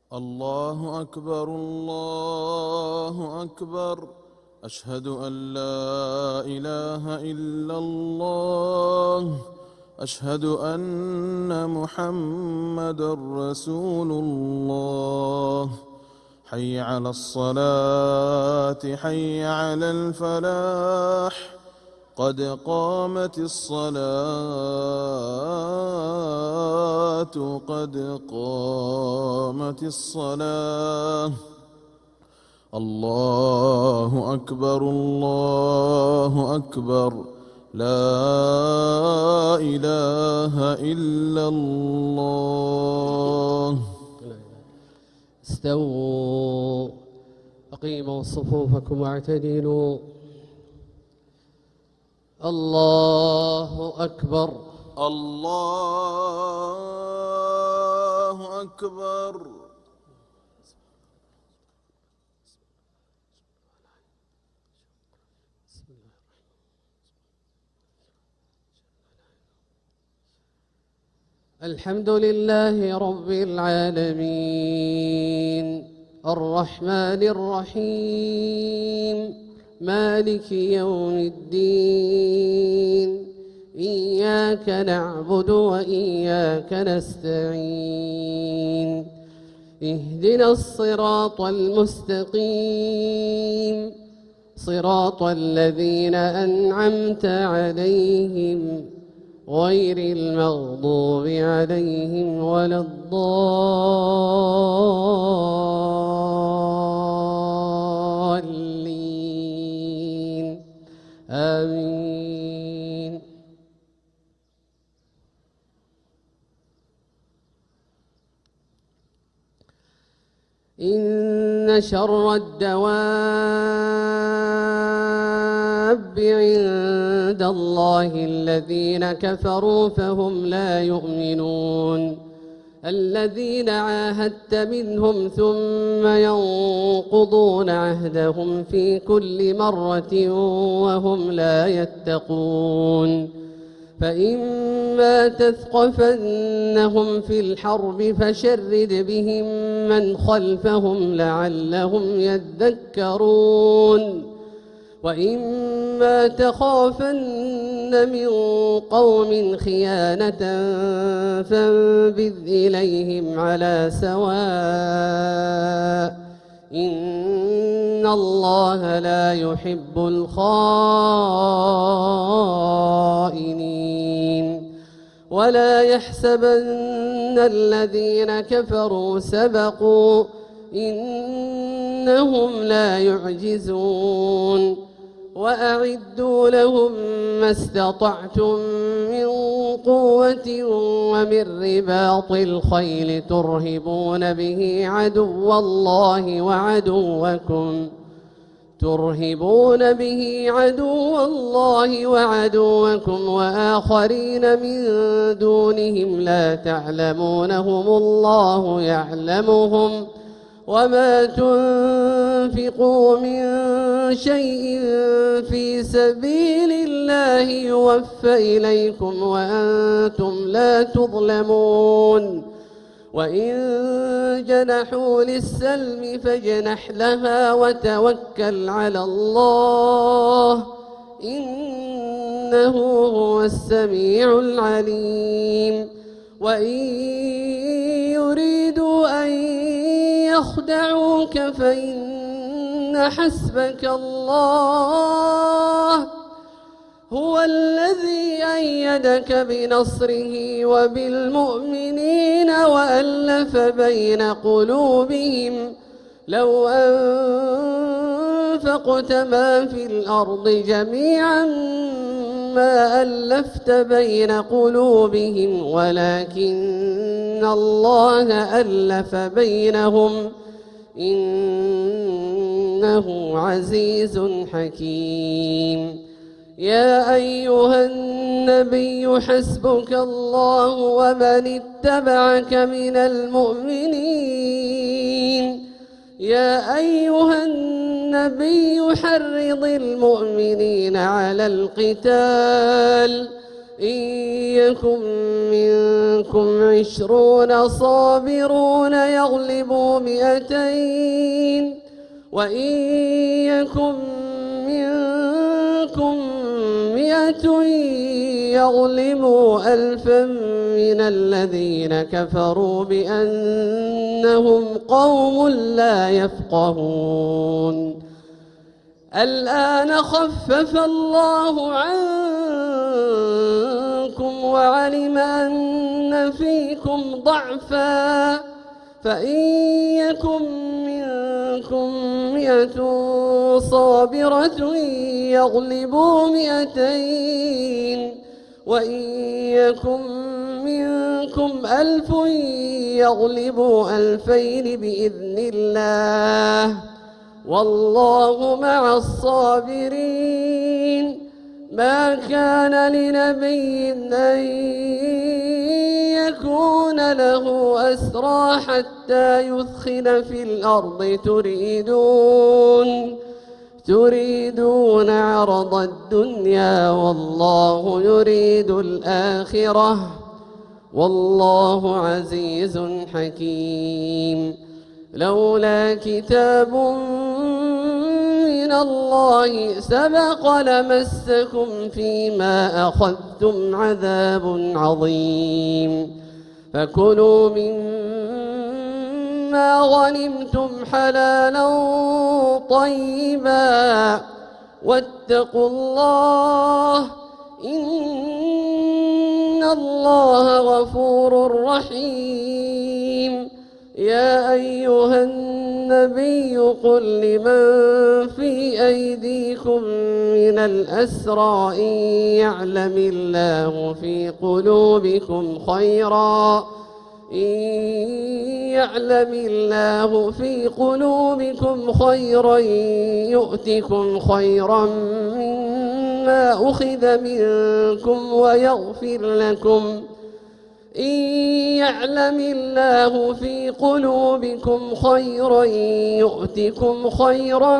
الله أكبر الله أكبر. أشهد أن لا إله إلا الله. أشهد أن محمدًا رسول الله. حي على الصلاة حي على الفلاح. قد قامت الصلاة قد قامت الصلاة. الله أكبر الله أكبر. لا إله إلا الله. استووا أقيموا صفوفكم واعتدلوا. الله أكبر الله أكبر. الحمد لله رب العالمين الرحمن الرحيم مالك يوم الدين. إياك نعبد وإياك نستعين. اهدنا الصراط المستقيم صراط الذين أنعمت عليهم غير المغضوب عليهم ولا الضالين. آمين. إن شر الدواب عند الله الذين كفروا فهم لا يؤمنون. الذين عاهدت منهم ثم ينقضون عهدهم في كل مرة وهم لا يتقون. فإما تثقفنهم في الحرب فشرد بهم من خلفهم لعلهم يذكرون. وإما تخافن من قوم خيانة فانبذ إليهم على سواء. إن الله لا يحب الخائنين. ولا يحسبن الذين كفروا سبقوا إنهم لا يعجزون. وأعدوا لهم ما استطعتم من قوة ومن رباط الخيل ترهبون به عدو الله وعدوكم وآخرين من دونهم لا تعلمونهم الله يعلمهم. وما تنفقوا من شيء في سبيل الله يوفى إليكم وأنتم لا تظلمون. وإن جنحوا للسلم فاجنح لها وتوكل على الله إنه هو السميع العليم. وإن يريدوا أن يخدعوك فإن حسبك الله هو الذي أيدك بنصره وبالمؤمنين وألف بين قلوبهم. لو أنفقت ما في الأرض جميعا ما ألفت بين قلوبهم ولكن الله ألف بينهم إنه عزيز حكيم. يا أيها النبي حسبك الله ومن اتبعك من المؤمنين. يا أيها النبي حرض المؤمنين على القتال إن يكن منكم 20 صابرون يغلبوا 200 وإن يكن منكم 100 يغلبوا 1000 من الذين كفروا بأنهم قوم لا يفقهون. الآن خفف الله عنكم وعلم أن فيكم ضعفا فإن يكن منكم 100 صابرة يغلبوا 200 وإن يكن منكم 1000 يغلبوا 2000 بإذن الله والله مع الصابرين. ما كان لنبي أن يكون له أسرى حتى يثخن في الأرض تريدون عرض الدنيا والله يريد الآخرة والله عزيز حكيم. لولا كتاب من الله سبق لمسكم فيما أخذتم عذاب عظيم. فكلوا مما غنمتم حلالا طيبا واتقوا الله إن الله غفور رحيم. يا أيها النبي قل لمن في أيديكم من الأسرى إن يعلم الله في قلوبكم خيرا يؤتكم خيرا مما أخذ منكم ويغفر لكم. إن يعلم الله في قلوبكم خيرا يؤتكم خيرا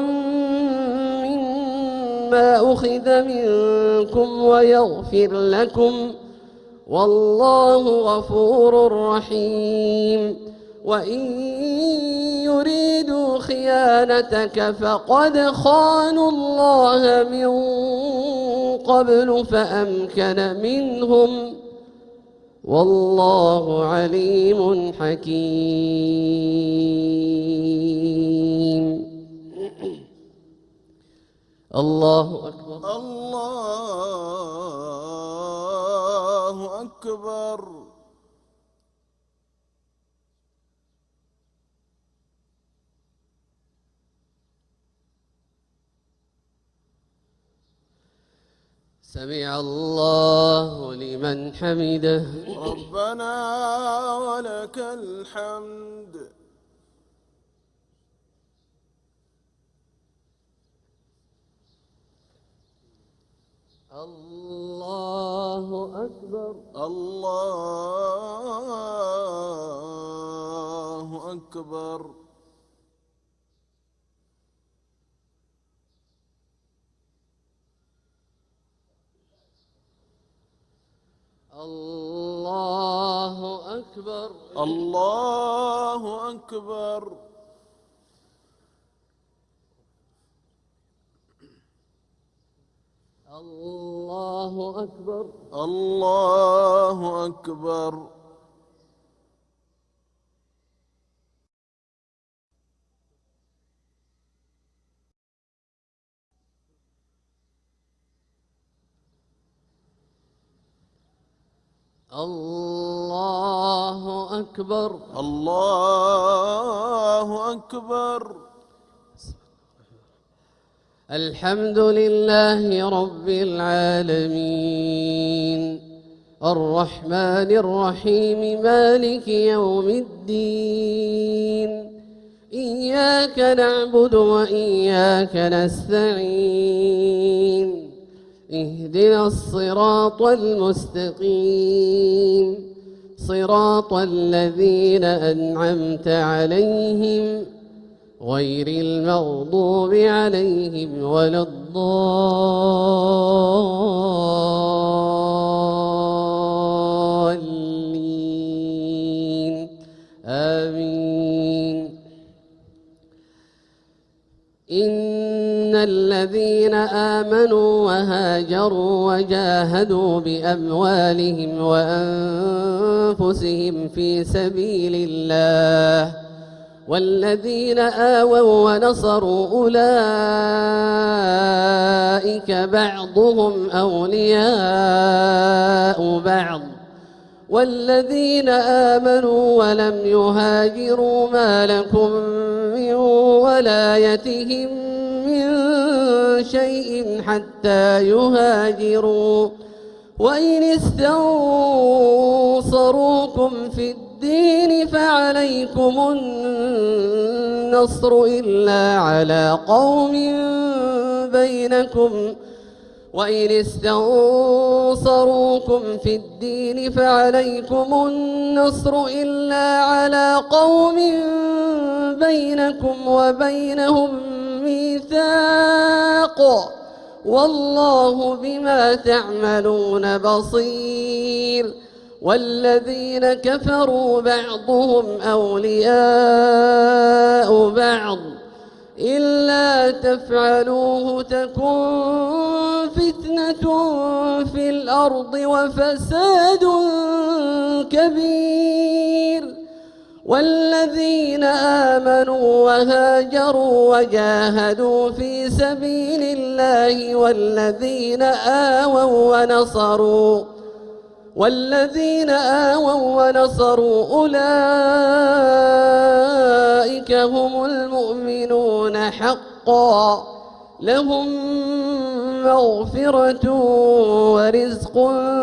مما أخذ منكم ويغفر لكم والله غفور رحيم. وإن يريدوا خيانتك فقد خانوا الله من قبل فأمكن منهم والله عليم حكيم. الله أكبر. الله أكبر. سمع الله لمن حمده. ربنا ولك الحمد. الله أكبر. الله أكبر. الله أكبر. الله أكبر. الله أكبر. الله أكبر. الله أكبر. الله أكبر. الحمد لله رب العالمين الرحمن الرحيم مالك يوم الدين. إياك نعبد وإياك نستعين. اهدنا الصراط المستقيم صراط الذين أنعمت عليهم غير المغضوب عليهم ولا الضالين. إن الذين آمنوا وهاجروا وجاهدوا بأموالهم وأنفسهم في سبيل الله والذين آووا ونصروا أولئك بعضهم أولياء بعض والذين آمنوا ولم يهاجروا ما لكم من ولايتهم من شيء حتى يهاجروا وإن استنصروكم في الدين فعليكم النصر إلا على قوم بينكم وإن استنصروكم في الدين فعليكم النصر إلا على قوم بينكم وبينهم ميثاق والله بما تعملون بصير والذين كفروا بعضهم أولياء بعض إلا تفعلوه تكن فتنة في الأرض وفساد كبير والذين آمنوا وهاجروا وجاهدوا في سبيل الله والذين آووا ونصروا أولئك هم المؤمنون حقا لهم مغفرة ورزق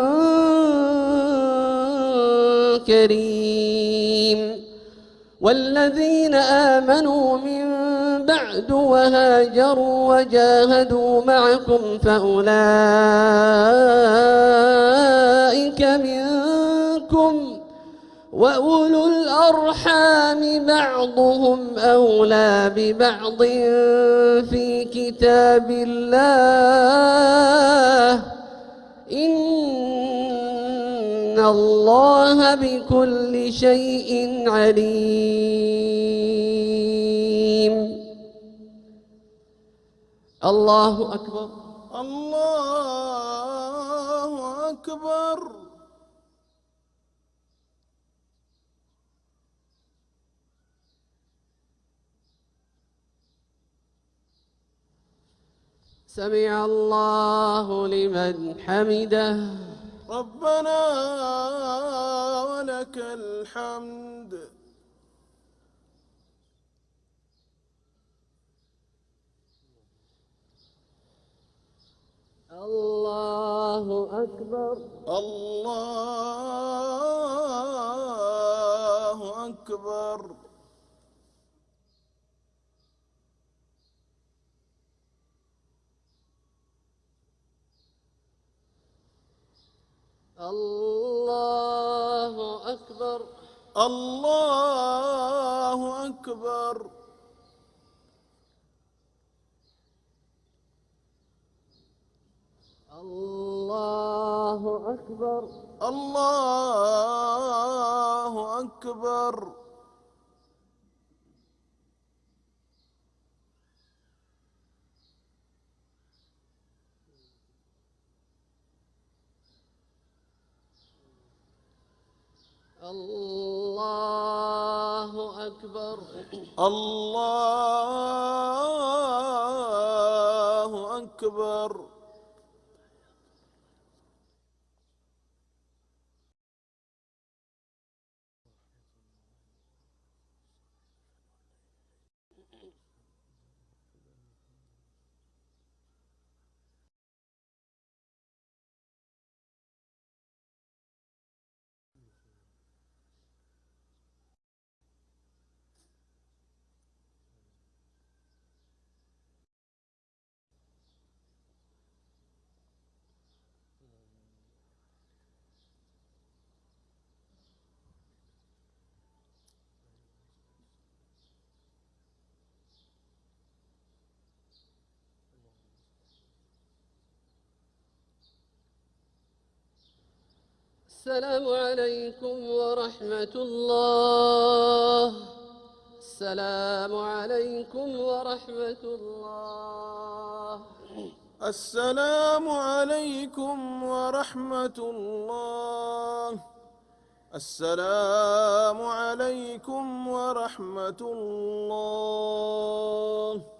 كريم والذين آمنوا من بعد وهاجروا وجاهدوا معكم فأولئك منكم وأولو الأرحام بعضهم أولى ببعض في كتاب الله إن الله بكل شيء عليم. الله أكبر. الله أكبر. سمع الله لمن حمده. ربنا ولك الحمد. الله أكبر. الله أكبر. الله أكبر. الله أكبر. الله أكبر. الله أكبر. الله أكبر. الله أكبر. السلام عليكم ورحمة الله. السلام عليكم ورحمة الله. السلام عليكم ورحمة الله. السلام عليكم ورحمة الله.